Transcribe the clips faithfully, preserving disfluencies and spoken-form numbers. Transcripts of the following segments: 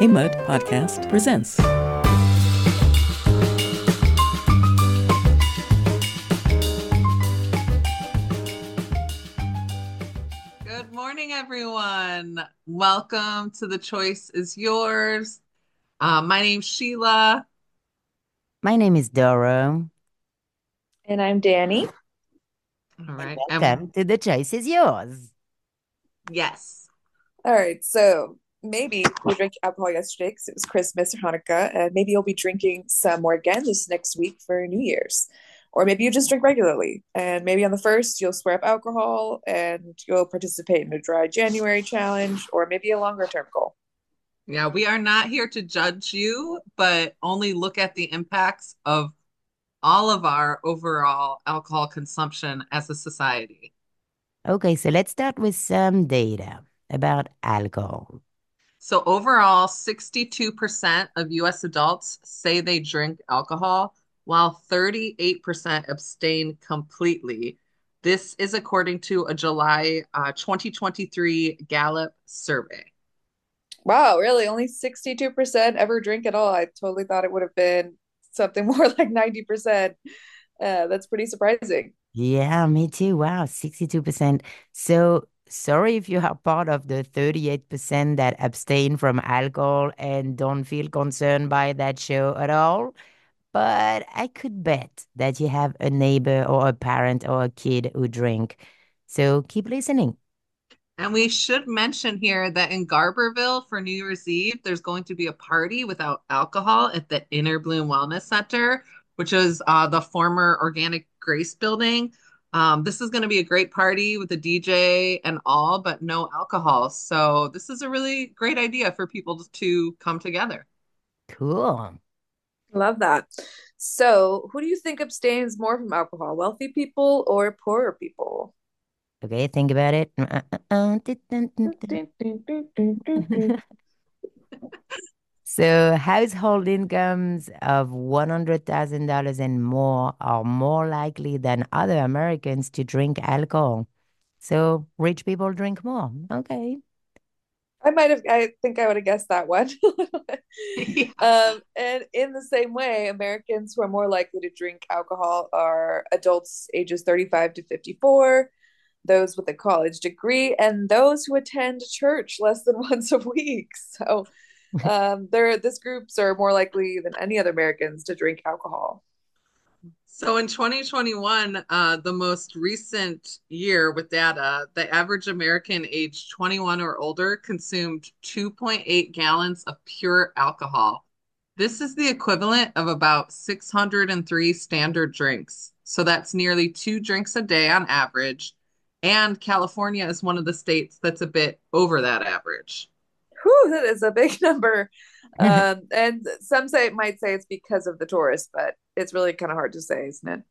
A Mud Podcast presents. Good morning, everyone. Welcome to The Choice is Yours. Uh, my name's Sheila. My name is Doro, And I'm Danny. All and right. And welcome to The Choice is Yours. yes. All right, so maybe we drank alcohol yesterday because it was Christmas or Hanukkah, and maybe you'll be drinking some more again this next week for New Year's. Or maybe you just drink regularly, and maybe on the first you'll swear up alcohol and you'll participate in a dry January challenge, or maybe a longer term goal. Yeah, we are not here to judge you, but only look at the impacts of all of our overall alcohol consumption as a society. Okay, so let's start with some data about alcohol. So overall, sixty-two percent of U S adults say they drink alcohol, while thirty-eight percent abstain completely. This is according to a July uh, twenty twenty-three Gallup survey. Wow, really? Only sixty-two percent ever drink at all. I totally thought it would have been something more like ninety percent. Uh, that's pretty surprising. Yeah, me too. Wow, sixty-two percent. So sorry if you are part of the thirty-eight percent that abstain from alcohol and don't feel concerned by that show at all. But I could bet that you have a neighbor or a parent or a kid who drink. So keep listening. And we should mention here that in Garberville for New Year's Eve, there's going to be a party without alcohol at the Inner Bloom Wellness Center, which is uh, the former Organic Grace building. Um, this is going to be a great party with a D J and all, but no alcohol. So this is a really great idea for people to come together. Cool. Love that. So, who do you think abstains more from alcohol, wealthy people or poorer people? Okay, think about it. So, household incomes of one hundred thousand dollars and more are more likely than other Americans to drink alcohol. So, rich people drink more. Okay. I might have, I think I would have guessed that one. Yeah. Um, and in the same way, Americans who are more likely to drink alcohol are adults ages thirty-five to fifty-four, those with a college degree, and those who attend church less than once a week. So, um, they're, this groups are more likely than any other Americans to drink alcohol. So in twenty twenty-one, uh, the most recent year with data, the average American aged twenty-one or older consumed two point eight gallons of pure alcohol. This is the equivalent of about six hundred three standard drinks. So that's nearly two drinks a day on average. And California is one of the states that's a bit over that average. Whew, that is a big number. Um, and some say it might say it's because of the tourists, but it's really kind of hard to say, isn't it?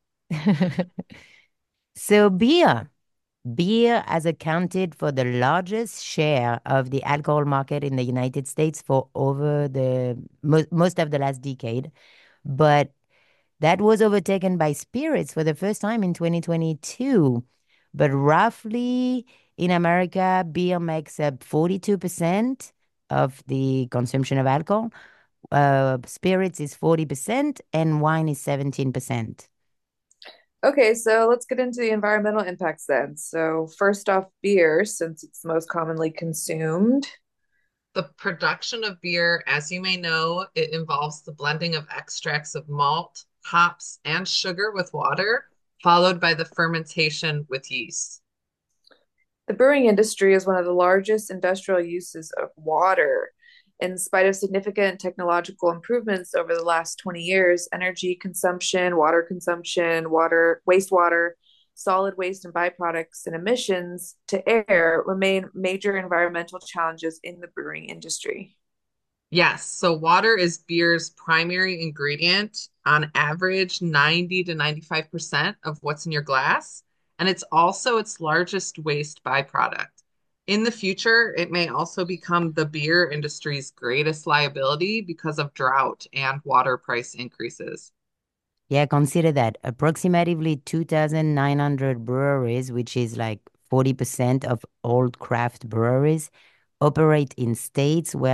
So, beer. Beer has accounted for the largest share of the alcohol market in the United States for over the mo most of the last decade. But that was overtaken by spirits for the first time in twenty twenty-two. But roughly in America, beer makes up forty-two percent of the consumption of alcohol. Uh, spirits is forty percent and wine is seventeen percent. Okay, so let's get into the environmental impacts then. So, first off, beer, since it's the most commonly consumed. The production of beer, as you may know, it involves the blending of extracts of malt, hops, and sugar with water, followed by the fermentation with yeast. The brewing industry is one of the largest industrial uses of water. In spite of significant technological improvements over the last twenty years, energy consumption, water consumption, water, wastewater, solid waste and byproducts, and emissions to air remain major environmental challenges in the brewing industry. Yes, so water is beer's primary ingredient, on average ninety to ninety-five percent of what's in your glass, and it's also its largest waste byproduct. In the future, it may also become the beer industry's greatest liability because of drought and water price increases. Yeah, consider that approximately two thousand nine hundred breweries, which is like forty percent of all craft breweries, operate in states where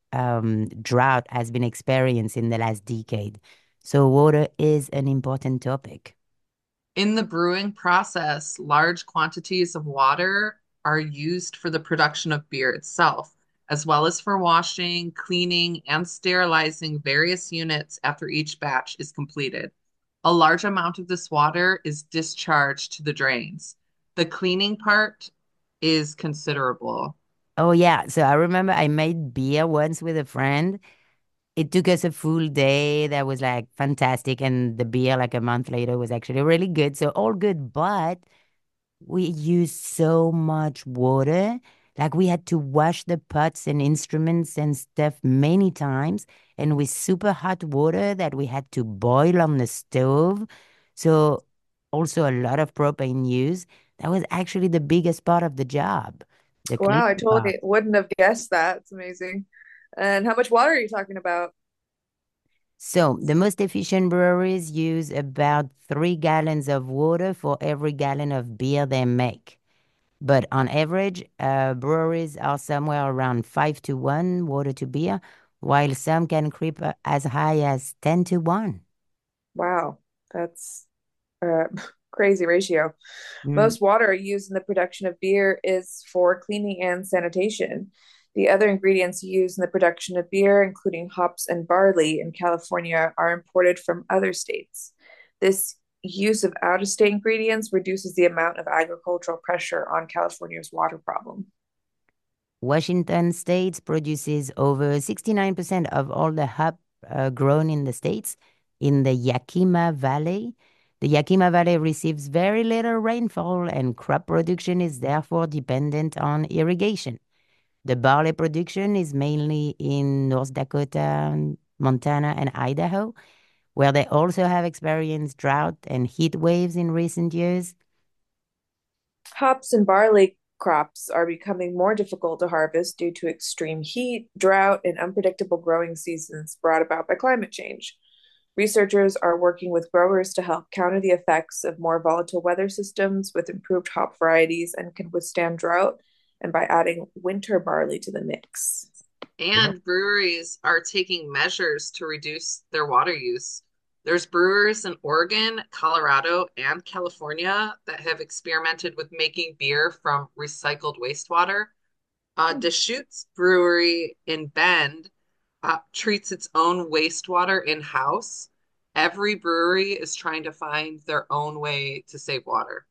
um, drought has been experienced in the last decade. So water is an important topic. In the brewing process, large quantities of water are used for the production of beer itself, as well as for washing, cleaning, and sterilizing various units after each batch is completed. A large amount of this water is discharged to the drains. The cleaning part is considerable. Oh, yeah. So I remember I made beer once with a friend. It took us a full day. That was like fantastic. And the beer, like a month later, was actually really good. So all good. But we used so much water. Like we had to wash the pots and instruments and stuff many times, and with super hot water that we had to boil on the stove. So also a lot of propane use. That was actually the biggest part of the job, the Wow, I cleaning part. totally wouldn't have guessed that. It's amazing. And how much water are you talking about? So the most efficient breweries use about three gallons of water for every gallon of beer they make. But on average, uh, breweries are somewhere around five to one water to beer, while some can creep uh, as high as ten to one. Wow, that's a crazy ratio. Mm. Most water used in the production of beer is for cleaning and sanitation. The other ingredients used in the production of beer, including hops and barley in California, are imported from other states. This use of out of state ingredients reduces the amount of agricultural pressure on California's water problem. Washington State produces over sixty-nine percent of all the hop uh, grown in the states in the Yakima Valley. The Yakima Valley receives very little rainfall, and crop production is therefore dependent on irrigation. The barley production is mainly in North Dakota, Montana, and Idaho, where they also have experienced drought and heat waves in recent years. Hops and barley crops are becoming more difficult to harvest due to extreme heat, drought, and unpredictable growing seasons brought about by climate change. Researchers are working with growers to help counter the effects of more volatile weather systems with improved hop varieties and can withstand drought, and by adding winter barley to the mix. And breweries are taking measures to reduce their water use. There's brewers in Oregon, Colorado, and California that have experimented with making beer from recycled wastewater. Uh, Deschutes Brewery in Bend uh, treats its own wastewater in-house. Every brewery is trying to find their own way to save water.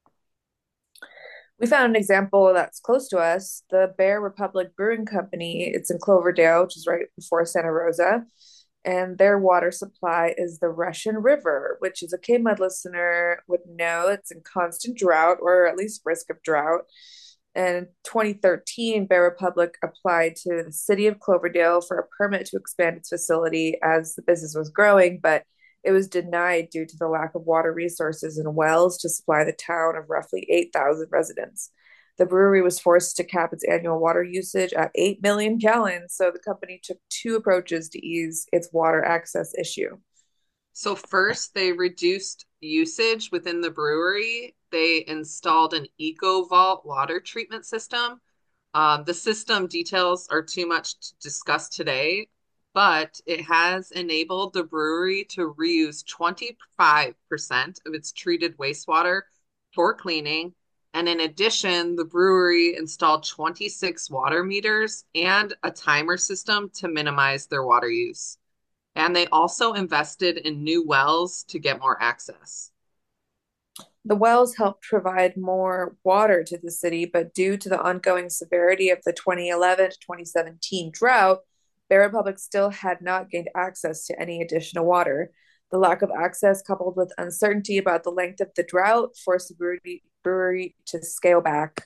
We found an example that's close to us, the Bear Republic Brewing Company. It's in Cloverdale, which is right before Santa Rosa. And their water supply is the Russian River, which, as a K-Mud listener would know, it's in constant drought or at least risk of drought. And in twenty thirteen, Bear Republic applied to the city of Cloverdale for a permit to expand its facility as the business was growing, but it was denied due to the lack of water resources and wells to supply the town of roughly eight thousand residents. The brewery was forced to cap its annual water usage at eight million gallons, so the company took two approaches to ease its water access issue. So first, they reduced usage within the brewery. They installed an EcoVault water treatment system. Um, the system details are too much to discuss today, but it has enabled the brewery to reuse twenty-five percent of its treated wastewater for cleaning. And in addition, the brewery installed twenty-six water meters and a timer system to minimize their water use. And they also invested in new wells to get more access. The wells helped provide more water to the city, but due to the ongoing severity of the twenty eleven to twenty seventeen drought, Bear Republic still had not gained access to any additional water. The lack of access, coupled with uncertainty about the length of the drought, forced the brewery, brewery to scale back.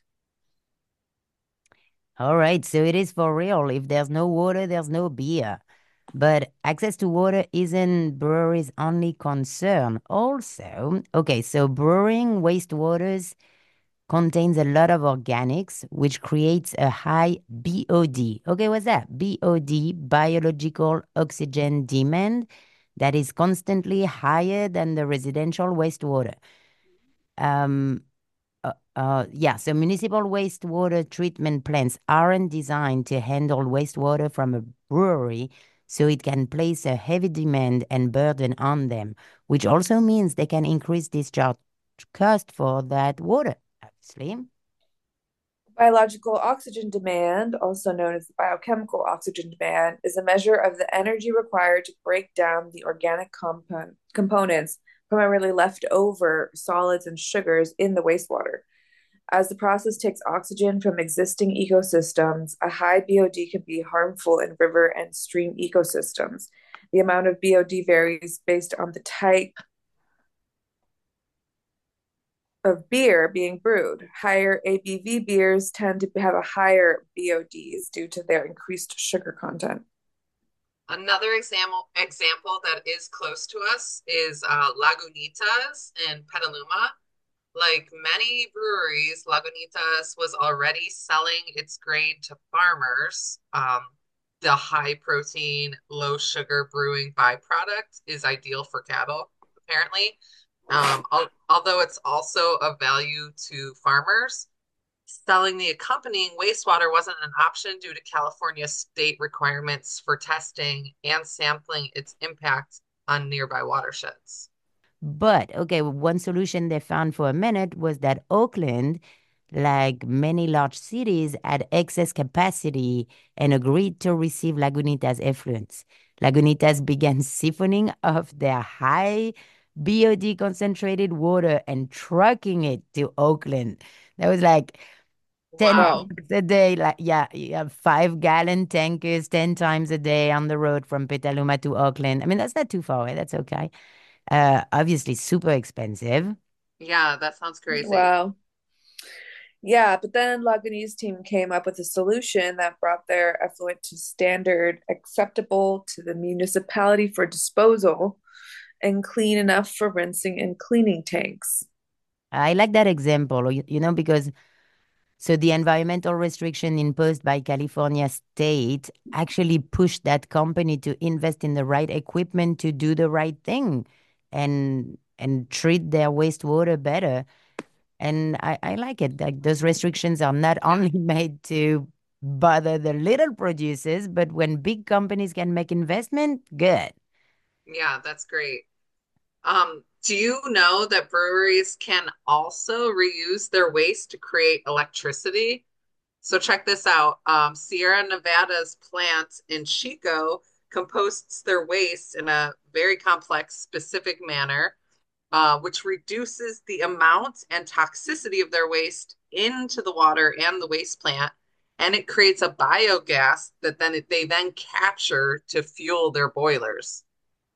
All right, so it is for real. If there's no water, there's no beer. But access to water isn't breweries' only concern. Also, okay, so brewing wastewaters contains a lot of organics, which creates a high B O D. Okay, what's that? B O D, biological oxygen demand, that is constantly higher than the residential wastewater. Um, uh, uh, yeah, so municipal wastewater treatment plants aren't designed to handle wastewater from a brewery, so it can place a heavy demand and burden on them, which also means they can increase discharge cost for that water, obviously. Biological oxygen demand, also known as the biochemical oxygen demand, is a measure of the energy required to break down the organic compo- components, primarily leftover solids and sugars, in the wastewater. As the process takes oxygen from existing ecosystems, a high B O D can be harmful in river and stream ecosystems. The amount of B O D varies based on the type of beer being brewed. Higher A B V beers tend to have a higher B O Ds due to their increased sugar content. Another example example that is close to us is uh, Lagunitas in Petaluma. Like many breweries, Lagunitas was already selling its grain to farmers. Um, the high protein, low sugar brewing byproduct is ideal for cattle, apparently. Um, al although it's also of value to farmers, selling the accompanying wastewater wasn't an option due to California state requirements for testing and sampling its impact on nearby watersheds. But okay, one solution they found for a minute was that Oakland, like many large cities, had excess capacity and agreed to receive Lagunitas effluents. Lagunitas began siphoning off their high B O D concentrated water and trucking it to Oakland. That was like ten Wow. times a day. Like, yeah, you have five gallon tankers ten times a day on the road from Petaluma to Oakland. I mean, that's not too far away. That's okay. Uh, obviously super expensive. Yeah, that sounds crazy. Wow. Yeah, but then Laguni's team came up with a solution that brought their effluent to standard acceptable to the municipality for disposal and clean enough for rinsing and cleaning tanks. I like that example, you, you know, because so the environmental restriction imposed by California state actually pushed that company to invest in the right equipment to do the right thing and and treat their wastewater better. And I, I like it. Like those restrictions are not Yeah. only made to bother the little producers, but when big companies can make investment, good. Yeah, that's great. Um, do you know that breweries can also reuse their waste to create electricity? So check this out. Um, Sierra Nevada's plant in Chico composts their waste in a very complex, specific manner, uh, which reduces the amount and toxicity of their waste into the water and the waste plant. And it creates a biogas that then they then capture to fuel their boilers.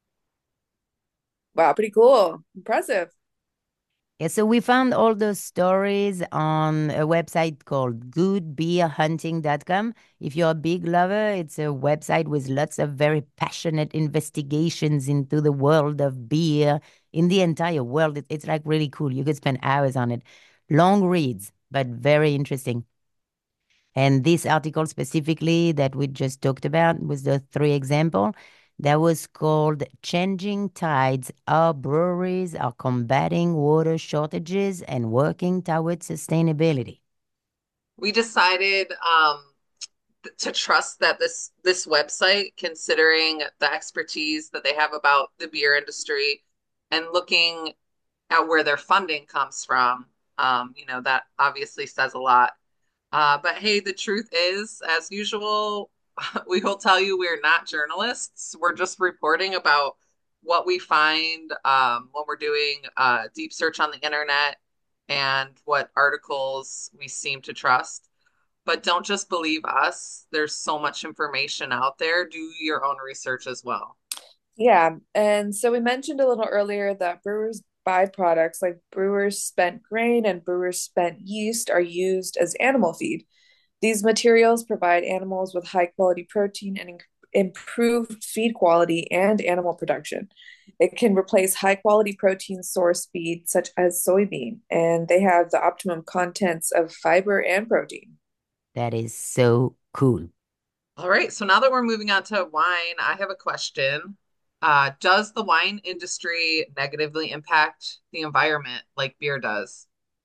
Wow, pretty cool. Impressive. Yeah, so we found all those stories on a website called good beer hunting dot com. If you're a big lover, it's a website with lots of very passionate investigations into the world of beer in the entire world. It, it's like really cool. You could spend hours on it. Long reads, but very interesting. And this article specifically that we just talked about was the three example that was called Changing Tides. Our breweries are combating water shortages and working towards sustainability. We decided um, to trust that this this website, considering the expertise that they have about the beer industry and looking at where their funding comes from, um, you know, that obviously says a lot. Uh, but hey, the truth is, as usual, we will tell you we're not journalists. We're just reporting about what we find um, when we're doing uh, deep search on the internet and what articles we seem to trust. But don't just believe us. There's so much information out there. Do your own research as well. Yeah, and so we mentioned a little earlier that brewers' byproducts like brewers' spent grain and brewers' spent yeast are used as animal feed. These materials provide animals with high quality protein and improved feed quality and animal production. It can replace high quality protein source feed such as soybean, and they have the optimum contents of fiber and protein. That is so cool. All right, so now that we're moving on to wine, I have a question. Uh, does the wine industry negatively impact the environment like beer does?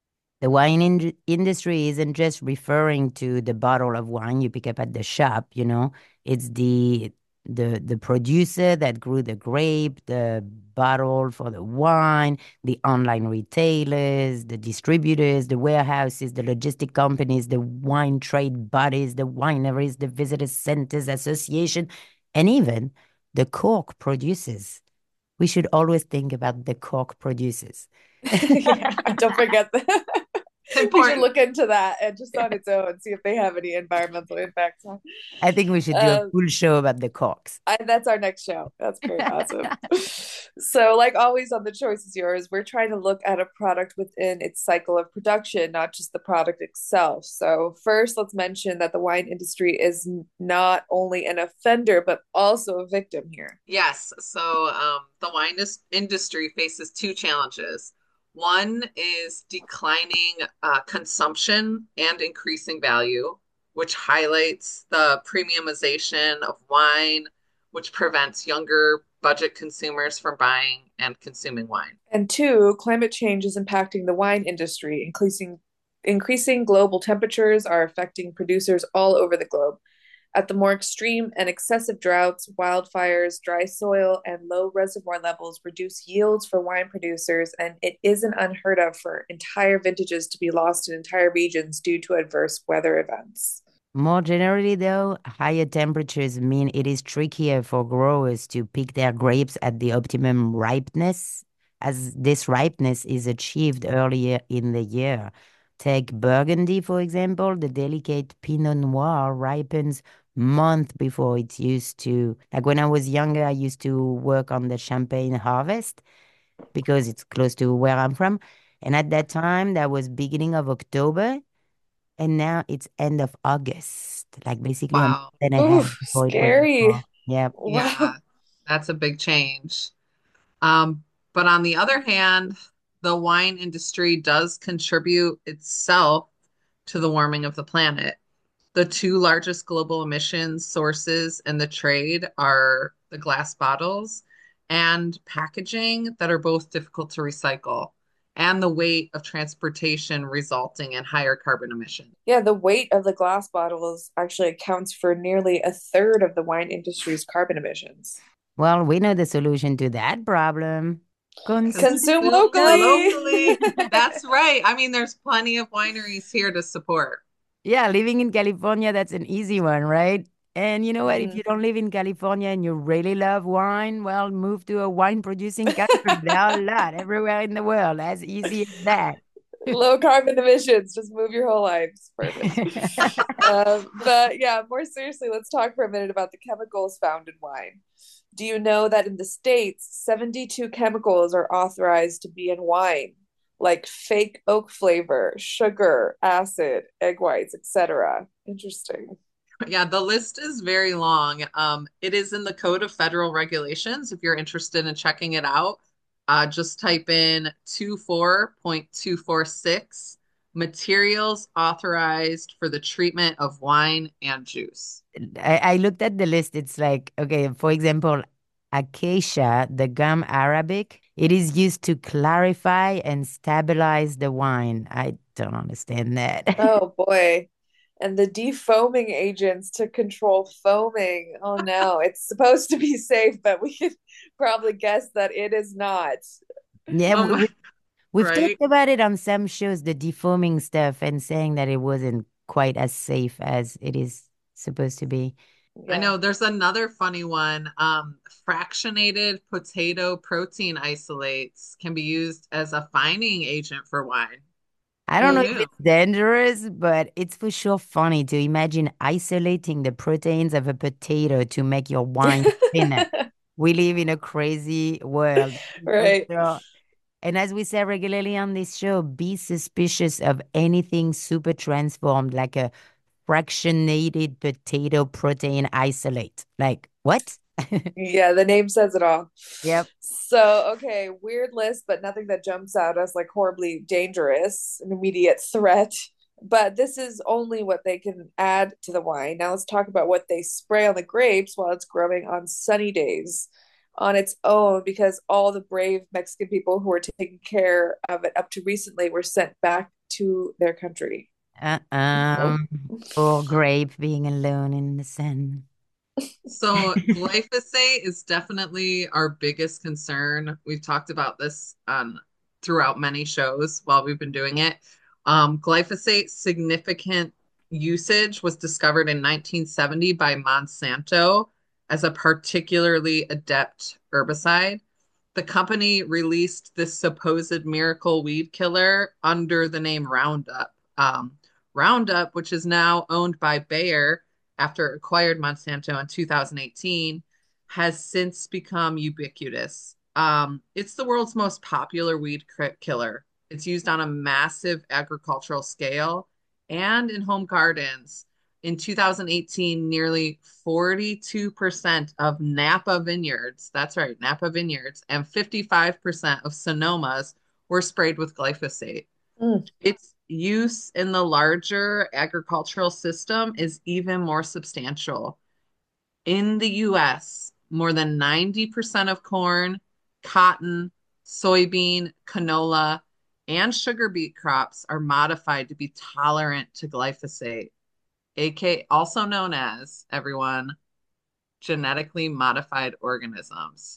The wine in- industry isn't just referring to the bottle of wine you pick up at the shop, you know. It's the the the producer that grew the grape, the bottle for the wine, the online retailers, the distributors, the warehouses, the logistic companies, the wine trade bodies, the wineries, the visitor centers association, and even the cork producers. We should always think about the cork producers. Yeah, don't forget that. We should Important. look into that and just on its own, see if they have any environmental impacts. I think we should do a Um, full show about the corks. I, that's our next show. That's pretty awesome. So, like always on The Choice is Yours, we're trying to look at a product within its cycle of production, not just the product itself. So, first, let's mention that the wine industry is n- not only an offender, but also a victim here. Yes. So um, the wine is- industry faces two challenges. One is declining uh, consumption and increasing value, which highlights the premiumization of wine, which prevents younger budget consumers from buying and consuming wine. And two, climate change is impacting the wine industry. Increasing increasing global temperatures are affecting producers all over the globe. At the more extreme and excessive droughts, wildfires, dry soil, and low reservoir levels reduce yields for wine producers, and it isn't unheard of for entire vintages to be lost in entire regions due to adverse weather events. More generally, though, higher temperatures mean it is trickier for growers to pick their grapes at the optimum ripeness, as this ripeness is achieved earlier in the year. Take Burgundy, for example. The delicate Pinot Noir ripens month before it's used to. Like when I was younger, I used to work on the Champagne harvest because it's close to where I'm from. And at that time, that was beginning of October. And now it's end of August, like basically a month Wow. and a half Oof, before it was scary. fall. Yep. Wow. Yeah, that's a big change. Um, but on the other hand, the wine industry does contribute itself to the warming of the planet. The two largest global emissions sources in the trade are the glass bottles and packaging that are both difficult to recycle, and the weight of transportation resulting in higher carbon emissions. Yeah, the weight of the glass bottles actually accounts for nearly a third of the wine industry's carbon emissions. Well, we know the solution to that problem. Consume Consume Consume locally. locally. That's right. I mean, there's plenty of wineries here to support. Yeah, living in California, that's an easy one, right? And you know what? If Mhm. you don't live in California and you really love wine, well, move to a wine producing country. There are a lot everywhere in the world. As easy as that. Low carbon emissions. Just move your whole lives. Perfect. Um, but yeah, more seriously, let's talk for a minute about the chemicals found in wine. Do you know that in the States, seventy-two chemicals are authorized to be in wine, like fake oak flavor, sugar, acid, egg whites, et cetera? Interesting. Yeah, the list is very long. Um, it is in the Code of Federal Regulations. If you're interested in checking it out, uh, just type in twenty-four point two four six materials authorized for the treatment of wine and juice. I, I looked at the list. It's like, okay, for example, acacia, the gum arabic, it is used to clarify and stabilize the wine. I don't understand that. Oh boy. And the defoaming agents to control foaming. Oh no, it's supposed to be safe, but we could probably guess that it is not. Yeah, Oh we, my, we, we've talked right? about it on some shows, the defoaming stuff, and saying that it wasn't quite as safe as it is supposed to be. I Yeah. know there's another funny one. Um, fractionated potato protein isolates can be used as a fining agent for wine. I don't Who know if knew? it's dangerous, but it's for sure funny to imagine isolating the proteins of a potato to make your wine thinner. We live in a crazy world, for Right. sure. And as we say regularly on this show, be suspicious of anything super transformed, like a fractionated potato protein isolate. Like, what? Yeah, the name says it all. Yep. So, okay, weird list, but nothing that jumps out as like horribly dangerous, an immediate threat. But this is only what they can add to the wine. Now let's talk about what they spray on the grapes while it's growing on sunny days on its own, because all the brave Mexican people who were taking care of it up to recently were sent back to their country. Uh-uh. Nope. Poor grape being alone in the sun. So glyphosate is definitely our biggest concern. We've talked about this um, throughout many shows while we've been doing it. Um, glyphosate significant usage was discovered in nineteen seventy by Monsanto as a particularly adept herbicide. The company released this supposed miracle weed killer under the name Roundup. Um, Roundup, which is now owned by Bayer after it acquired Monsanto in two thousand eighteen, has since become ubiquitous. Um, it's the world's most popular weed killer. It's used on a massive agricultural scale and in home gardens. In two thousand eighteen, nearly forty-two percent of Napa vineyards, that's right, Napa vineyards, and fifty-five percent of Sonomas were sprayed with glyphosate. Mm. Its use in the larger agricultural system is even more substantial. In the U S, more than ninety percent of corn, cotton, soybean, canola, and sugar beet crops are modified to be tolerant to glyphosate, aka also known as, everyone, genetically modified organisms.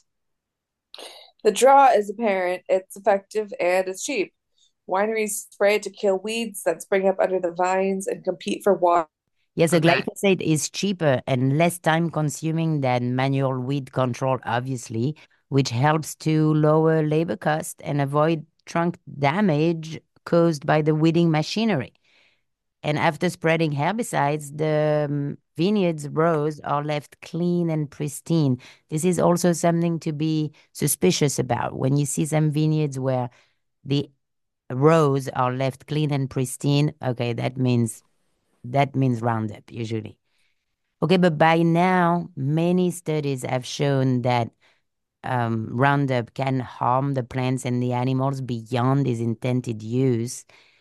The draw is apparent, it's effective, and it's cheap. Wineries spray it to kill weeds that spring up under the vines and compete for water. Yes, so Okay. glyphosate is cheaper and less time consuming than manual weed control, obviously, which helps to lower labor costs and avoid trunk damage caused by the weeding machinery. And after spreading herbicides, the um, vineyards rows are left clean and pristine. This is also something to be suspicious about. When you see some vineyards where the rows are left clean and pristine, okay, that means that means Roundup usually. Okay, but by now, many studies have shown that um, Roundup can harm the plants and the animals beyond its intended use.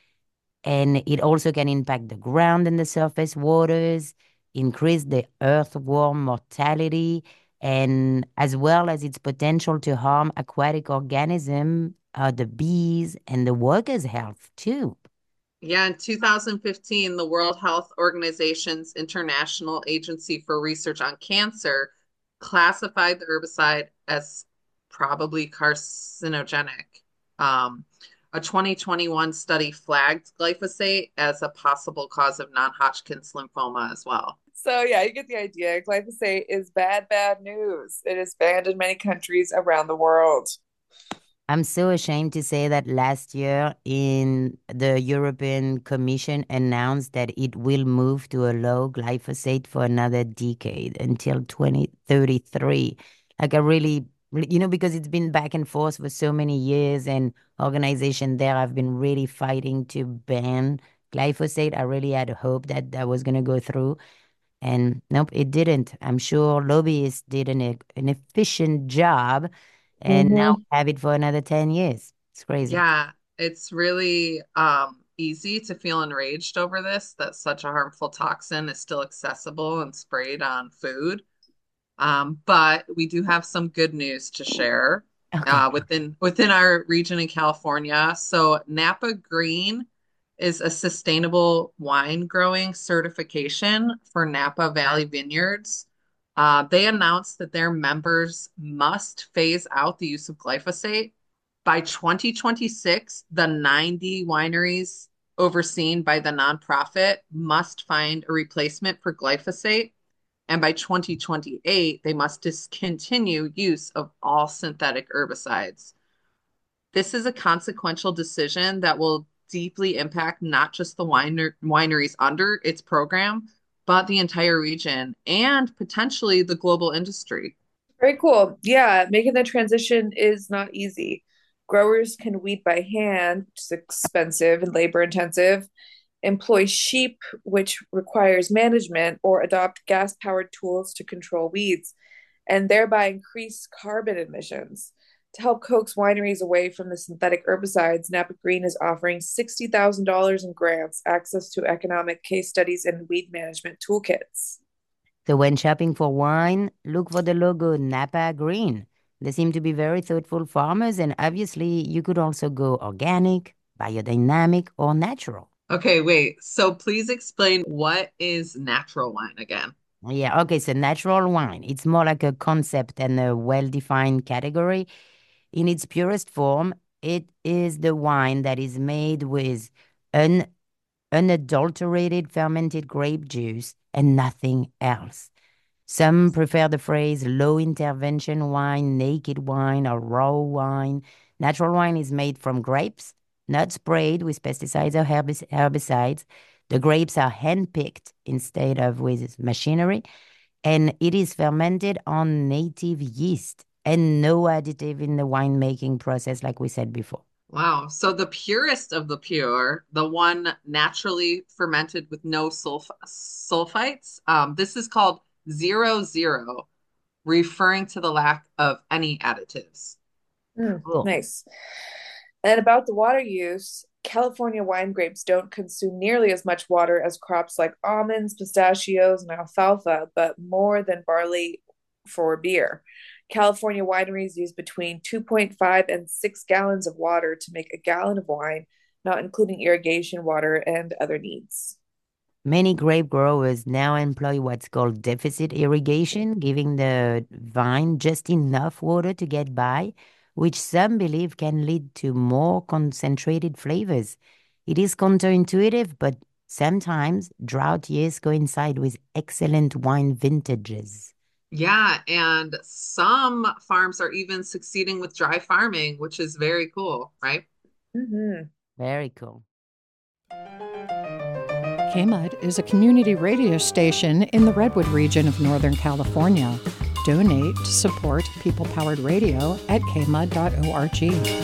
And it also can impact the ground and the surface waters, increase the earthworm mortality, and as well as its potential to harm aquatic organisms, uh, the bees, and the workers' health too. Yeah, in two thousand fifteen, the World Health Organization's International Agency for Research on Cancer classified the herbicide as probably carcinogenic. Um, a twenty twenty-one study flagged glyphosate as a possible cause of non-Hodgkin's lymphoma as well. So, yeah, you get the idea. Glyphosate is bad, bad news. It is banned in many countries around the world. I'm so ashamed to say that last year in the European Commission announced that it will move to allow glyphosate for another decade until twenty thirty-three. Like I really, you know, because it's been back and forth for so many years and organizations there have been really fighting to ban glyphosate. I really had hope that that was going to go through. And nope, it didn't. I'm sure lobbyists did an, an efficient job and Mhm. now we have it for another ten years. It's crazy. Yeah, it's really um, easy to feel enraged over this, that such a harmful toxin is still accessible and sprayed on food. Um, but we do have some good news to share Okay. uh, within within our region in California. So Napa Green is a sustainable wine growing certification for Napa Valley Vineyards. Uh, they announced that their members must phase out the use of glyphosate. By twenty twenty-six, the ninety wineries overseen by the nonprofit must find a replacement for glyphosate. And by twenty twenty-eight, they must discontinue use of all synthetic herbicides. This is a consequential decision that will deeply impact not just the winer- wineries under its program, but the entire region and potentially the global industry. Very cool. Yeah, making the transition is not easy. Growers can weed by hand, which is expensive and labor intensive, employ sheep, which requires management, or adopt gas powered tools to control weeds, and thereby increase carbon emissions. To help coax wineries away from the synthetic herbicides, Napa Green is offering sixty thousand dollars in grants, access to economic case studies, and weed management toolkits. So when shopping for wine, look for the logo Napa Green. They seem to be very thoughtful farmers, and obviously you could also go organic, biodynamic, or natural. Okay, wait. So please explain what is natural wine again? Yeah, okay, so natural wine. It's more like a concept and a well-defined category. In its purest form, it is the wine that is made with un unadulterated fermented grape juice and nothing else. Some prefer the phrase low intervention wine, naked wine, or raw wine. Natural wine is made from grapes, not sprayed with pesticides or herbis- herbicides. The grapes are handpicked instead of with machinery, and it is fermented on native yeast and no additive in the winemaking process, like we said before. Wow. So the purest of the pure, the one naturally fermented with no sulf sulfites, um, this is called zero zero, referring to the lack of any additives. Mm, Cool. nice. And about the water use, California wine grapes don't consume nearly as much water as crops like almonds, pistachios, and alfalfa, but more than barley for beer. California wineries use between two point five and six gallons of water to make a gallon of wine, not including irrigation water and other needs. Many grape growers now employ what's called deficit irrigation, giving the vine just enough water to get by, which some believe can lead to more concentrated flavors. It is counterintuitive, but sometimes drought years coincide with excellent wine vintages. Yeah, and some farms are even succeeding with dry farming, which is very cool, right? Mm-hmm. Very cool. K M U D is a community radio station in the Redwood region of Northern California. Donate to support people-powered radio at k m u d dot org.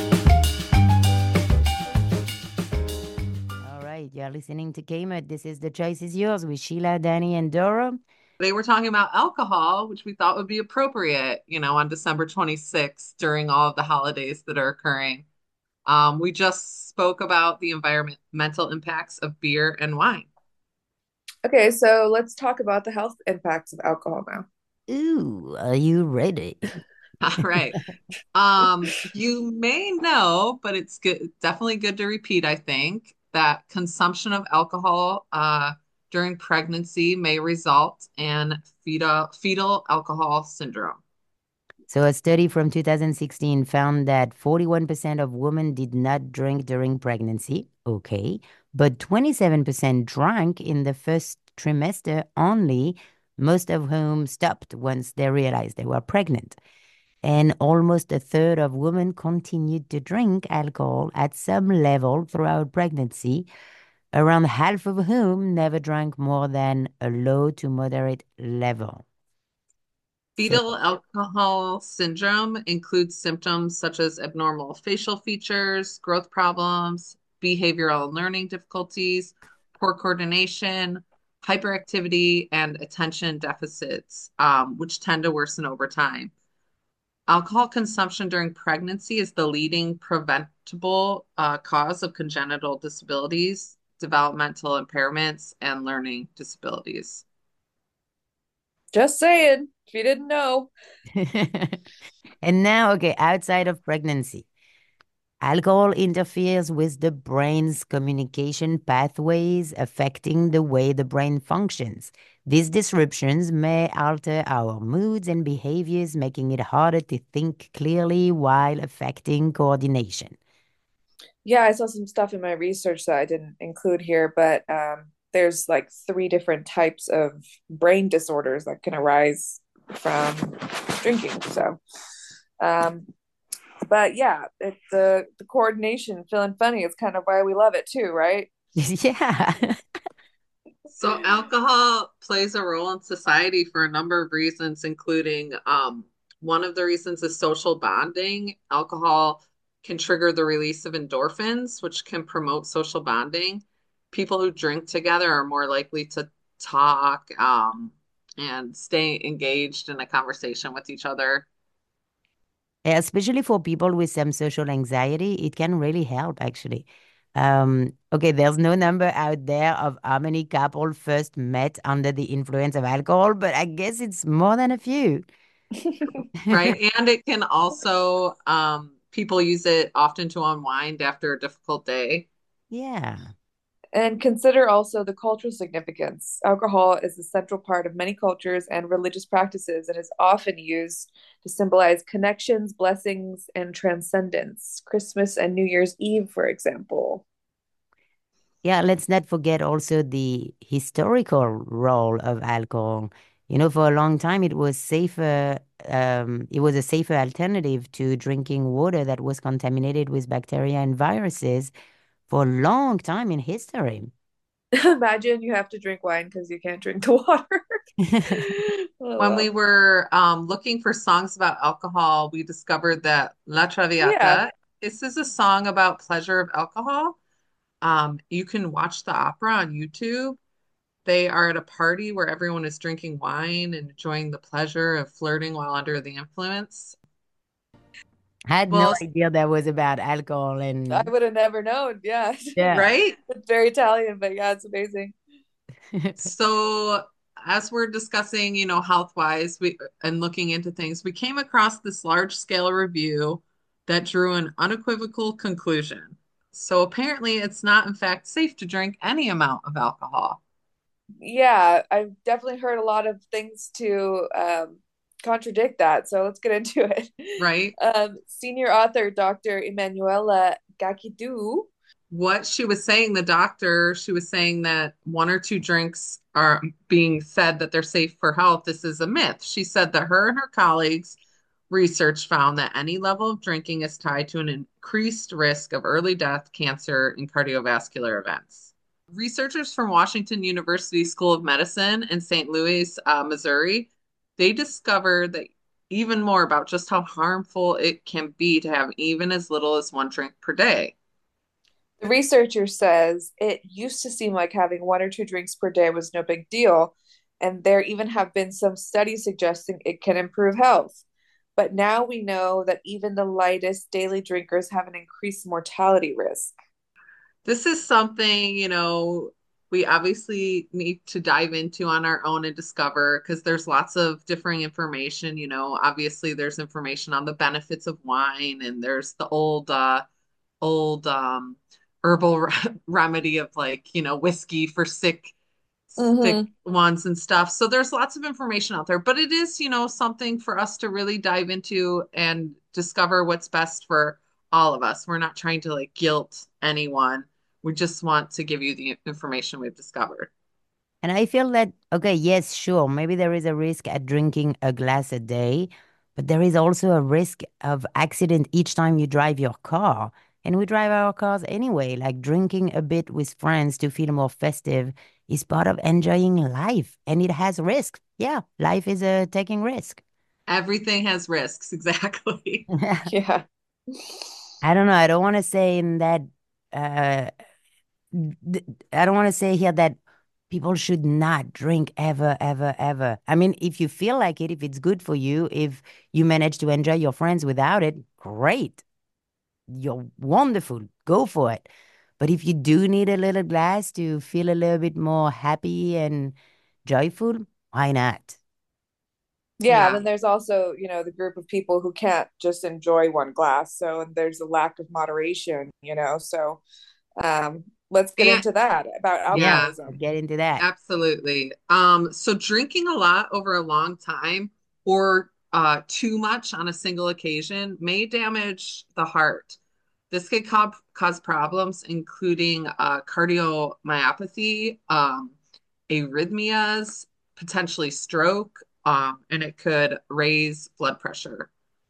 All right, you're listening to K M U D. This is The Choice is Yours with Sheila, Danny, and Dora. They were talking about alcohol, which we thought would be appropriate, you know, on December twenty-sixth during all of the holidays that are occurring. Um, we just spoke about the environmental impacts of beer and wine. Okay, so let's talk about the health impacts of alcohol now. Ooh, are you ready? All right. Um, you may know, but it's good, definitely good to repeat, I think, that consumption of alcohol uh, during pregnancy may result in fetal, fetal alcohol syndrome. So, a study from two thousand sixteen found that forty-one percent of women did not drink during pregnancy. Okay. But twenty-seven percent drank in the first trimester only, most of whom stopped once they realized they were pregnant. And almost a third of women continued to drink alcohol at some level throughout pregnancy, around half of whom never drank more than a low to moderate level. Fetal alcohol syndrome includes symptoms such as abnormal facial features, growth problems, behavioral and learning difficulties, poor coordination, hyperactivity, and attention deficits, um, which tend to worsen over time. Alcohol consumption during pregnancy is the leading preventable uh, cause of congenital disabilities, developmental impairments, and learning disabilities. Just saying, if you didn't know. And now, okay, outside of pregnancy, alcohol interferes with the brain's communication pathways, affecting the way the brain functions. These disruptions may alter our moods and behaviors, making it harder to think clearly while affecting coordination. Yeah, I saw some stuff in my research that I didn't include here, but um, there's like three different types of brain disorders that can arise from drinking. So, um, but yeah, it, the the coordination, feeling funny is kind of why we love it too, right? Yeah. So alcohol plays a role in society for a number of reasons, including um, one of the reasons is social bonding. Alcohol can trigger the release of endorphins, which can promote social bonding. People who drink together are more likely to talk um, and stay engaged in a conversation with each other. Especially for people with some social anxiety, it can really help, actually. Um, okay, there's no number out there of how many couples first met under the influence of alcohol, but I guess it's more than a few. Right. And it can also um, people use it often to unwind after a difficult day. Yeah. And consider also the cultural significance. Alcohol is a central part of many cultures and religious practices and is often used to symbolize connections, blessings, and transcendence. Christmas and New Year's Eve, for example. Yeah, let's not forget also the historical role of alcohol. You know, for a long time, it was safer. Um, it was a safer alternative to drinking water that was contaminated with bacteria and viruses for a long time in history. Imagine you have to drink wine because you can't drink the water. Oh, When we well. were um, looking for songs about alcohol, we discovered that La Yeah. Traviata, this is a song about pleasure of alcohol. Um, you can watch the opera on YouTube. They are at a party where everyone is drinking wine and enjoying the pleasure of flirting while under the influence. I had no Well, idea that was about alcohol I and would have never known. Yeah. yeah. right? It's very Italian, but yeah, it's amazing. So as we're discussing, you know, health-wise, we and looking into things, we came across this large-scale review that drew an unequivocal conclusion. So apparently it's not, in fact, safe to drink any amount of alcohol, Yeah, I've definitely heard a lot of things to um, contradict that. So let's get into it. right? Um, senior author Doctor Emanuela Gakidou. What she was saying, the doctor, she was saying that one or two drinks are being said that they're safe for health. This is a myth. She said that her and her colleagues' research found that any level of drinking is tied to an increased risk of early death, cancer, and cardiovascular events. Researchers from Washington University School of Medicine in Saint Louis, uh, Missouri, they discovered that even more about just how harmful it can be to have even as little as one drink per day. The researcher says it used to seem like having one or two drinks per day was no big deal, and there even have been some studies suggesting it can improve health. But now we know that even the lightest daily drinkers have an increased mortality risk. This is something, you know, we obviously need to dive into on our own and discover because there's lots of differing information. You know, obviously there's information on the benefits of wine, and there's the old uh old um herbal re remedy of, like, you know, whiskey for sick sick Mm-hmm. ones and stuff. So there's lots of information out there, but it is, you know, something for us to really dive into and discover what's best for all of us. We're not trying to like guilt anyone. We just want to give you the information we've discovered. And I feel that, okay, yes, sure, maybe there is a risk at drinking a glass a day, but there is also a risk of accident each time you drive your car. And we drive our cars anyway, like drinking a bit with friends to feel more festive is part of enjoying life. And it has risks. Yeah, life is a taking risk. Everything has risks, exactly. Yeah. I don't know. I don't want to say in that uh th- I don't want to say here that people should not drink ever, ever, ever. I mean, if you feel like it, if it's good for you, if you manage to enjoy your friends without it, great. You're wonderful. Go for it. But if you do need a little glass to feel a little bit more happy and joyful, why not? Yeah, and Yeah. then there's also, you know, the group of people who can't just enjoy one glass. So there's a lack of moderation, you know. So um, let's get And into that about Yeah, yeah, let's alcoholism. get into that. absolutely. Um, so drinking a lot over a long time or uh, too much on a single occasion may damage the heart. This could co cause problems, including uh, cardiomyopathy, um, arrhythmias, potentially stroke, um, and it could raise blood pressure.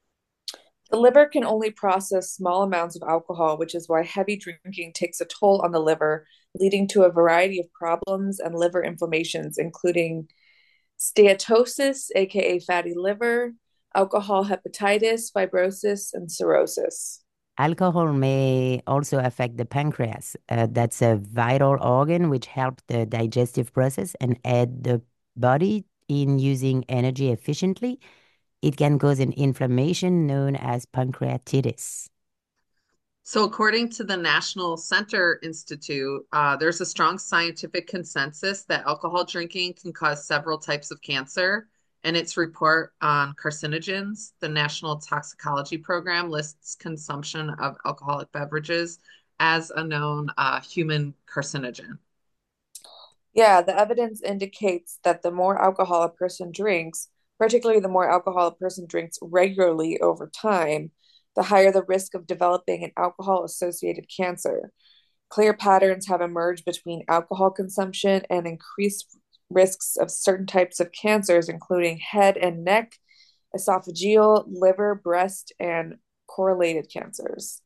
The liver can only process small amounts of alcohol, which is why heavy drinking takes a toll on the liver, leading to a variety of problems and liver inflammations, including steatosis, aka fatty liver, alcohol hepatitis, fibrosis, and cirrhosis. Alcohol may also affect the pancreas. Uh, that's a vital organ which helps the digestive process and aid the body in using energy efficiently. It can cause an inflammation known as pancreatitis. So, according to the National Center Institute, uh, there's a strong scientific consensus that alcohol drinking can cause several types of cancer, In its report on carcinogens, the National Toxicology Program lists consumption of alcoholic beverages as a known uh, human carcinogen. Yeah, the evidence indicates that the more alcohol a person drinks, particularly the more alcohol a person drinks regularly over time, the higher the risk of developing an alcohol-associated cancer. Clear patterns have emerged between alcohol consumption and increased risks of certain types of cancers, including head and neck, esophageal, liver, breast, and correlated cancers.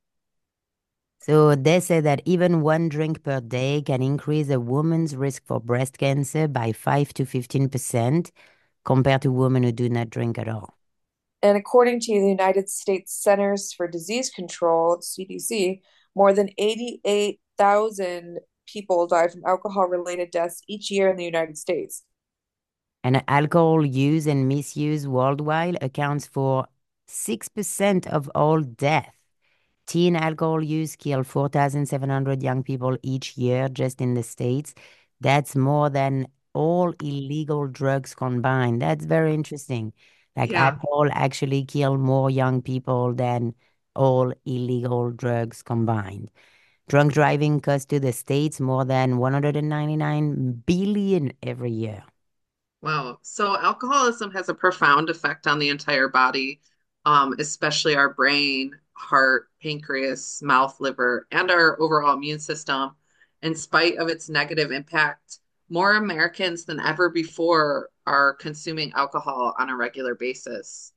So they say that even one drink per day can increase a woman's risk for breast cancer by five to fifteen percent compared to women who do not drink at all. And according to the United States Centers for Disease Control, C D C, more than eighty-eight thousand people die from alcohol-related deaths each year in the United States. And alcohol use and misuse worldwide accounts for six percent of all death. Teen alcohol use kills four thousand seven hundred young people each year just in the States. That's more than all illegal drugs combined. That's very interesting. Like Yeah. alcohol actually kill more young people than all illegal drugs combined. Drunk driving costs to the states more than one hundred ninety-nine billion every year. Wow. So alcoholism has a profound effect on the entire body, um, especially our brain, heart, pancreas, mouth, liver, and our overall immune system. In spite of its negative impact, more Americans than ever before are consuming alcohol on a regular basis.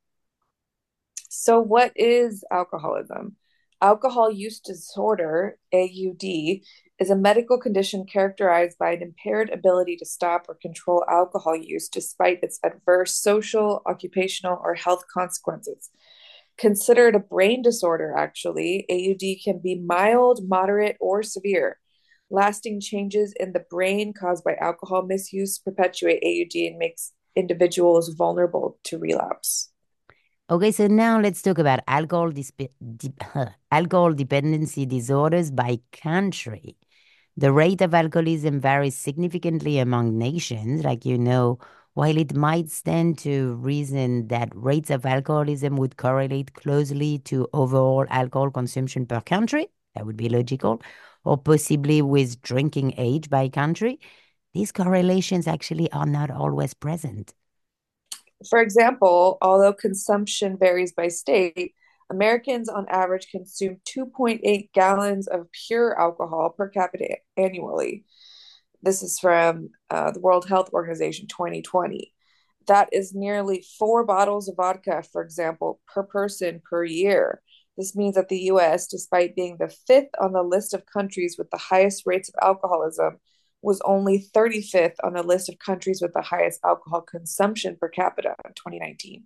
So, what is alcoholism? Alcohol use disorder, A U D, is a medical condition characterized by an impaired ability to stop or control alcohol use despite its adverse social, occupational, or health consequences. Considered a brain disorder, actually, A U D can be mild, moderate, or severe. Lasting changes in the brain caused by alcohol misuse perpetuate A U D and makes individuals vulnerable to relapse. Okay, so now let's talk about alcohol, disp- de- alcohol dependency disorders by country. The rate of alcoholism varies significantly among nations. Like, you know, while it might stand to reason that rates of alcoholism would correlate closely to overall alcohol consumption per country, that would be logical, or possibly with drinking age by country, these correlations actually are not always present. For example, although consumption varies by state, Americans on average consume two point eight gallons of pure alcohol per capita annually. This is from uh, the World Health Organization twenty twenty. That is nearly four bottles of vodka, for example, per person per year. This means that the U S, despite being the fifth on the list of countries with the highest rates of alcoholism, was only thirty-fifth on the list of countries with the highest alcohol consumption per capita in twenty nineteen.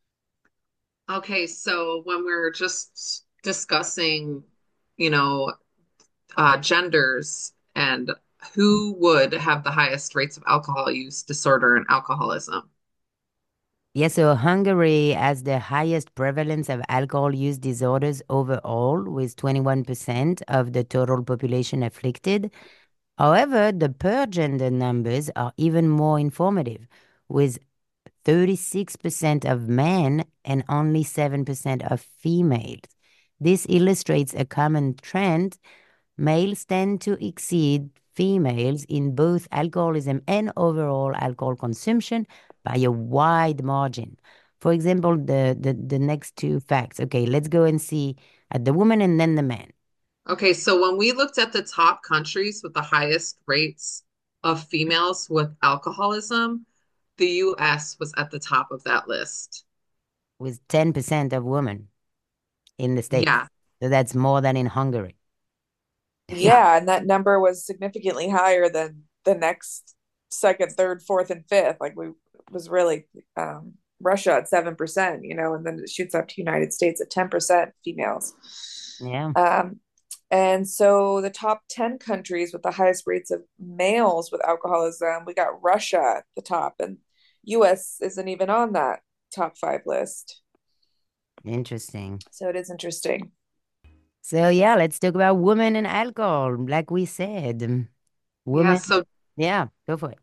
Okay, so when we're just discussing, you know, uh, genders and who would have the highest rates of alcohol use disorder and alcoholism? Yes, so Hungary has the highest prevalence of alcohol use disorders overall, with twenty-one percent of the total population afflicted. However, the per gender numbers are even more informative, with thirty-six percent of men and only seven percent of females. This illustrates a common trend. Males tend to exceed females in both alcoholism and overall alcohol consumption by a wide margin. For example, the, the, the next two facts. Okay, let's go and see at the woman and then the man. Okay, so when we looked at the top countries with the highest rates of females with alcoholism, the U S was at the top of that list. With ten percent of women in the States. Yeah. So that's more than in Hungary. Yeah, and that number was significantly higher than the next second, third, fourth, and fifth. Like we was really um, Russia at seven percent, you know, and then it shoots up to United States at ten percent females. Yeah. Um, and so the top ten countries with the highest rates of males with alcoholism, we got Russia at the top, and U S isn't even on that top five list. Interesting. So it is interesting. So yeah, let's talk about women and alcohol, like we said. Women, Yeah, so yeah, go for it.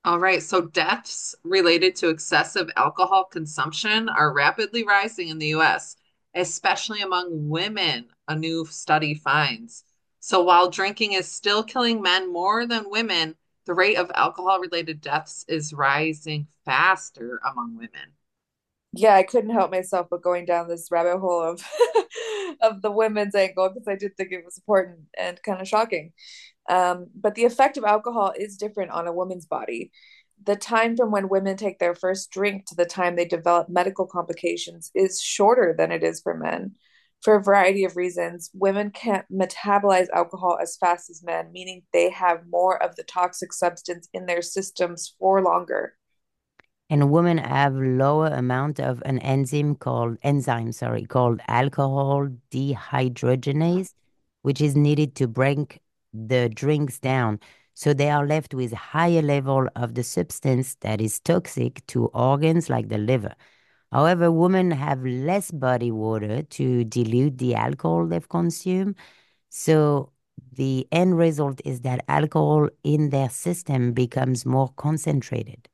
All right, so deaths related to excessive alcohol consumption are rapidly rising in the U S, especially among women, a new study finds. So while drinking is still killing men more than women, the rate of alcohol-related deaths is rising faster among women. Yeah, I couldn't help myself but going down this rabbit hole of of the women's angle because I did think it was important and kind of shocking. Um, but the effect of alcohol is different on a woman's body. The time from when women take their first drink to the time they develop medical complications is shorter than it is for men. For a variety of reasons, women can't metabolize alcohol as fast as men, meaning they have more of the toxic substance in their systems for longer. And women have lower amount of an enzyme called enzyme, sorry, called alcohol dehydrogenase, which is needed to break the drinks down. So they are left with higher level of the substance that is toxic to organs like the liver. However, women have less body water to dilute the alcohol they've consumed. So the end result is that alcohol in their system becomes more concentrated.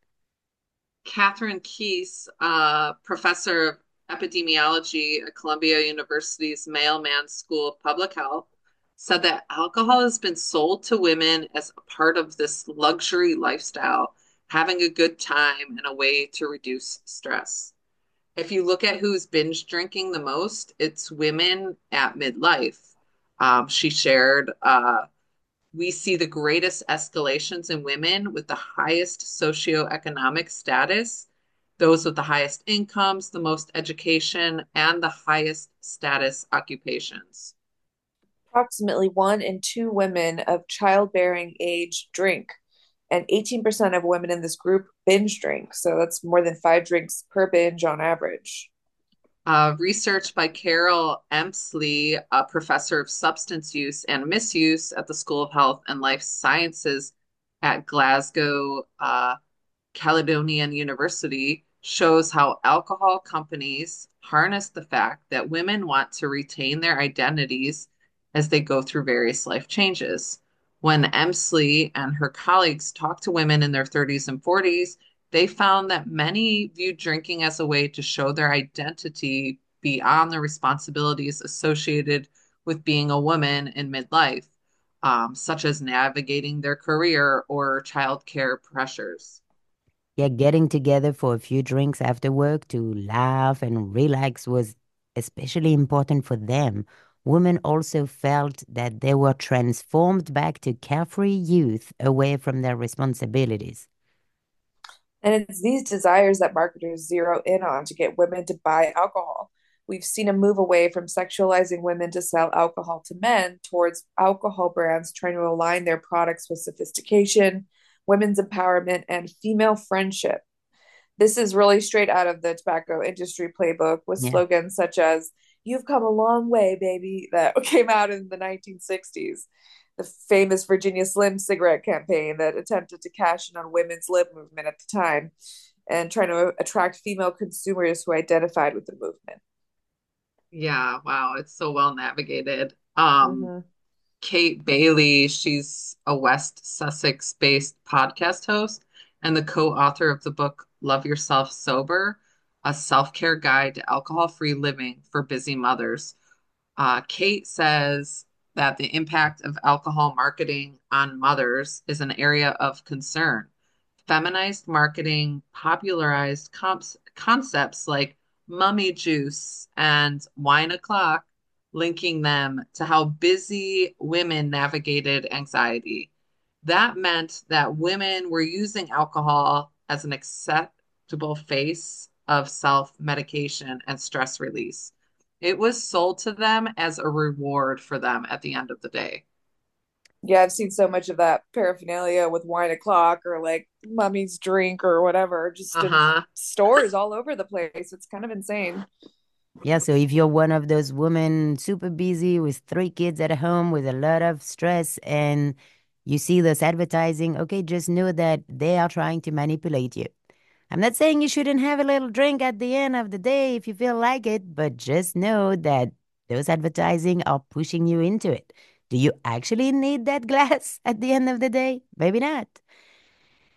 Catherine Keyes, uh, professor of epidemiology at Columbia University's Mailman School of Public Health, said that alcohol has been sold to women as a part of this luxury lifestyle, having a good time and a way to reduce stress. If you look at who's binge drinking the most, it's women at midlife. Um, she shared uh, we see the greatest escalations in women with the highest socioeconomic status, those with the highest incomes, the most education, and the highest status occupations. Approximately one in two women of childbearing age drink, and eighteen percent of women in this group binge drink. So that's more than five drinks per binge on average. Uh, research by Carol Emsley, a professor of substance use and misuse at the School of Health and Life Sciences at Glasgow uh, Caledonian University, shows how alcohol companies harness the fact that women want to retain their identities as they go through various life changes. When Emsley and her colleagues talked to women in their thirties and forties, they found that many viewed drinking as a way to show their identity beyond the responsibilities associated with being a woman in midlife, um, such as navigating their career or childcare pressures. Yeah, getting together for a few drinks after work to laugh and relax was especially important for them. Women also felt that they were transformed back to carefree youth away from their responsibilities. And it's these desires that marketers zero in on to get women to buy alcohol. We've seen a move away from sexualizing women to sell alcohol to men towards alcohol brands trying to align their products with sophistication, women's empowerment, and female friendship. This is really straight out of the tobacco industry playbook with Yeah. slogans such as, "You've come a long way, baby," that came out in the nineteen sixties. The famous Virginia Slim cigarette campaign that attempted to cash in on women's lib movement at the time and trying to attract female consumers who identified with the movement. Yeah, wow, it's so well navigated. Um, Mm-hmm. Kate Bailey, she's a West Sussex-based podcast host and the co-author of the book Love Yourself Sober, a self-care guide to alcohol-free living for busy mothers. Uh, Kate says that the impact of alcohol marketing on mothers is an area of concern. Feminized marketing popularized comps- concepts like mummy juice and wine o'clock, linking them to how busy women navigated anxiety. That meant that women were using alcohol as an acceptable face of self-medication and stress release. It was sold to them as a reward for them at the end of the day. Yeah, I've seen so much of that paraphernalia with wine o'clock or like mummy's drink or whatever, just in Uh-huh. stores all over the place. It's kind of insane. Yeah, so if you're one of those women super busy with three kids at home with a lot of stress and you see this advertising, okay, just know that they are trying to manipulate you. I'm not saying you shouldn't have a little drink at the end of the day if you feel like it, but just know that those advertising are pushing you into it. Do you actually need that glass at the end of the day? Maybe not.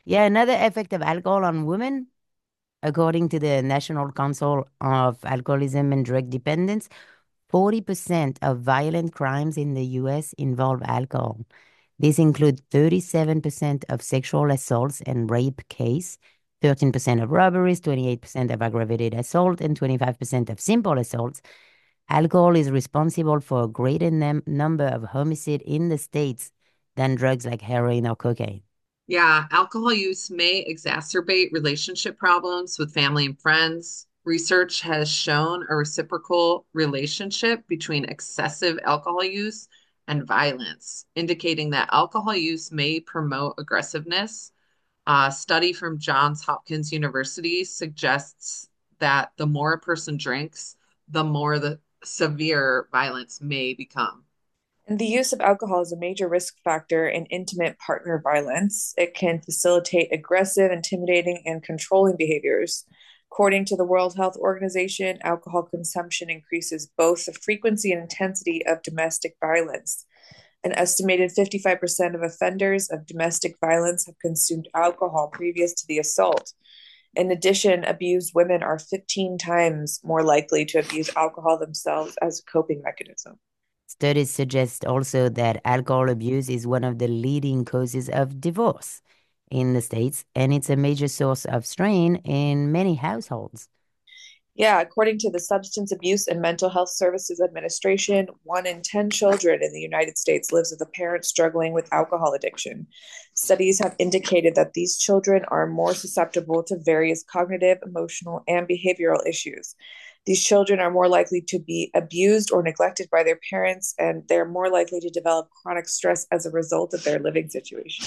Yeah, another effect of alcohol on women, according to the National Council of Alcoholism and Drug Dependence, forty percent of violent crimes in the U S involve alcohol. These include thirty-seven percent of sexual assaults and rape case, thirteen percent of robberies, twenty-eight percent of aggravated assault, and twenty-five percent of simple assaults. Alcohol is responsible for a greater num- number of homicides in the States than drugs like heroin or cocaine. Yeah, alcohol use may exacerbate relationship problems with family and friends. Research has shown a reciprocal relationship between excessive alcohol use and violence, indicating that alcohol use may promote aggressiveness. A study from Johns Hopkins University suggests that the more a person drinks, the more the severe violence may become. And the use of alcohol is a major risk factor in intimate partner violence. It can facilitate aggressive, intimidating, and controlling behaviors. According to the World Health Organization, alcohol consumption increases both the frequency and intensity of domestic violence. An estimated fifty-five percent of offenders of domestic violence have consumed alcohol previous to the assault. In addition, abused women are fifteen times more likely to abuse alcohol themselves as a coping mechanism. Studies suggest also that alcohol abuse is one of the leading causes of divorce in the States, and it's a major source of strain in many households. Yeah, according to the Substance Abuse and Mental Health Services Administration, one in ten children in the United States lives with a parent struggling with alcohol addiction. Studies have indicated that these children are more susceptible to various cognitive, emotional, and behavioral issues. These children are more likely to be abused or neglected by their parents, and they're more likely to develop chronic stress as a result of their living situation.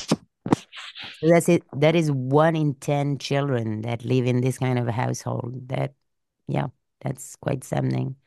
So that's it. That is one in ten children that live in this kind of a household. That, yeah, that's quite something.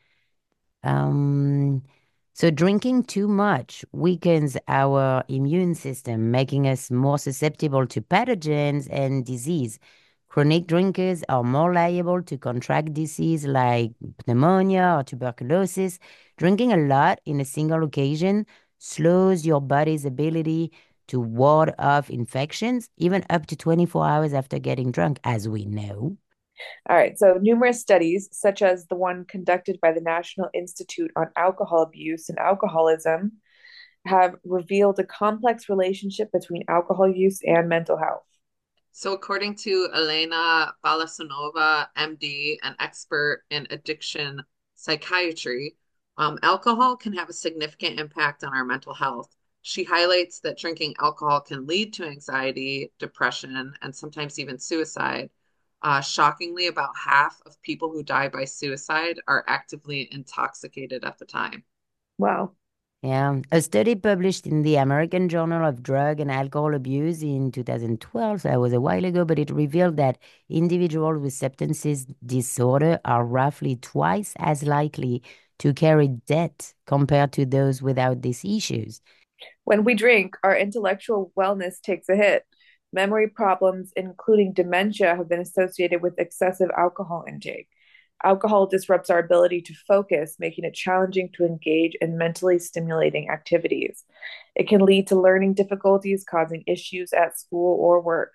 Um, so drinking too much weakens our immune system, making us more susceptible to pathogens and disease. Chronic drinkers are more liable to contract disease like pneumonia or tuberculosis. Drinking a lot in a single occasion slows your body's ability to ward off infections, even up to twenty-four hours after getting drunk, as we know. All right, so numerous studies, such as the one conducted by the National Institute on Alcohol Abuse and Alcoholism, have revealed a complex relationship between alcohol use and mental health. So, according to Elena Balasanova, M D, an expert in addiction psychiatry, um, alcohol can have a significant impact on our mental health. She highlights that drinking alcohol can lead to anxiety, depression, and sometimes even suicide. Uh, shockingly, about half of people who die by suicide are actively intoxicated at the time. Wow. Yeah, a study published in the American Journal of Drug and Alcohol Abuse in two thousand twelve, so that was a while ago, but it revealed that individuals with substance disorder are roughly twice as likely to carry debt compared to those without these issues. When we drink, our intellectual wellness takes a hit. Memory problems, including dementia, have been associated with excessive alcohol intake. Alcohol disrupts our ability to focus, making it challenging to engage in mentally stimulating activities. It can lead to learning difficulties, causing issues at school or work.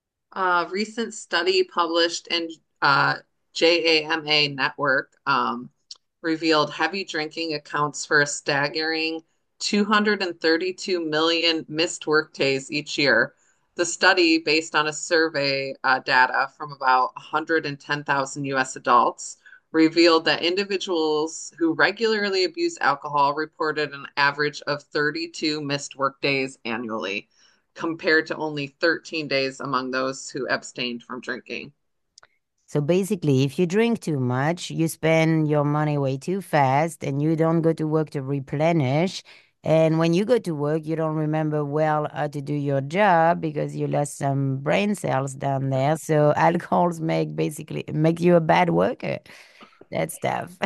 A recent study published in uh, J A M A Network um, revealed heavy drinking accounts for a staggering two hundred thirty-two million missed workdays each year. The study, based on a survey uh, data from about one hundred ten thousand U S adults, revealed that individuals who regularly abuse alcohol reported an average of thirty-two missed workdays annually, compared to only thirteen days among those who abstained from drinking. So basically, if you drink too much, you spend your money way too fast and you don't go to work to replenish. And when you go to work, you don't remember well how to do your job because you lost some brain cells down there. So alcohols make basically make you a bad worker. That's tough.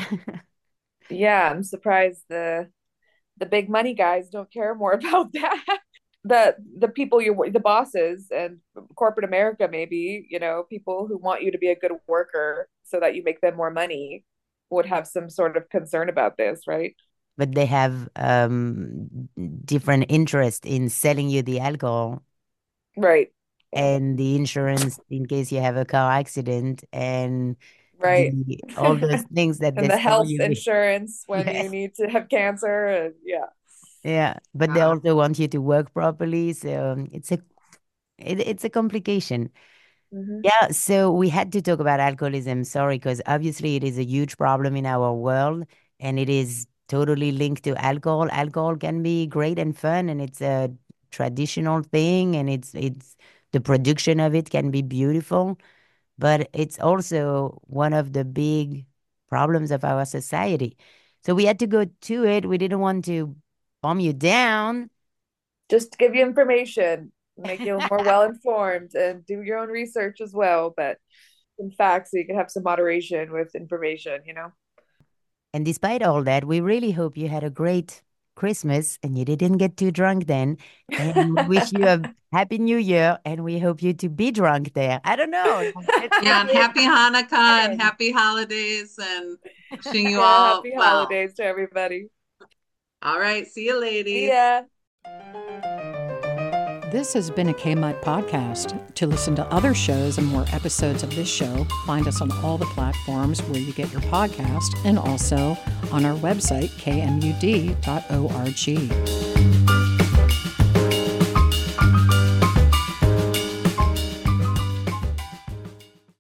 Yeah, I'm surprised the the big money guys don't care more about that. The the people you the bosses and corporate America, maybe, you know, people who want you to be a good worker so that you make them more money would have some sort of concern about this, right? But they have um different interest in selling you the alcohol. Right. and the insurance in case you have a car accident, and Right. the, all those things that And they the sell health you. insurance when Yes. you need to have cancer. And yeah. Yeah, but they Yeah. also want you to work properly, so um, it's a it, it's a complication. Mhm. Yeah, so we had to talk about alcoholism. Sorry, because obviously it is a huge problem in our world, and it is totally linked to alcohol. Alcohol can be great and fun, and it's a traditional thing, and it's it's the production of it can be beautiful, but it's also one of the big problems of our society. So we had to go to it. We didn't want to bomb you down. Just to give you information, make you more well informed, and do your own research as well. But in fact, so you can have some moderation with information, you know? And despite all that, we really hope you had a great Christmas and you didn't get too drunk then. And we wish you a happy new year, and we hope you to be drunk there. I don't know. Yeah, and happy Hanukkah and happy holidays, and wishing you Yeah, all happy well. holidays to everybody. All right, see you, ladies. Yeah. This has been a K-Mud podcast. To listen to other shows and more episodes of this show, find us on all the platforms where you get your podcast and also on our website, k m u d dot org.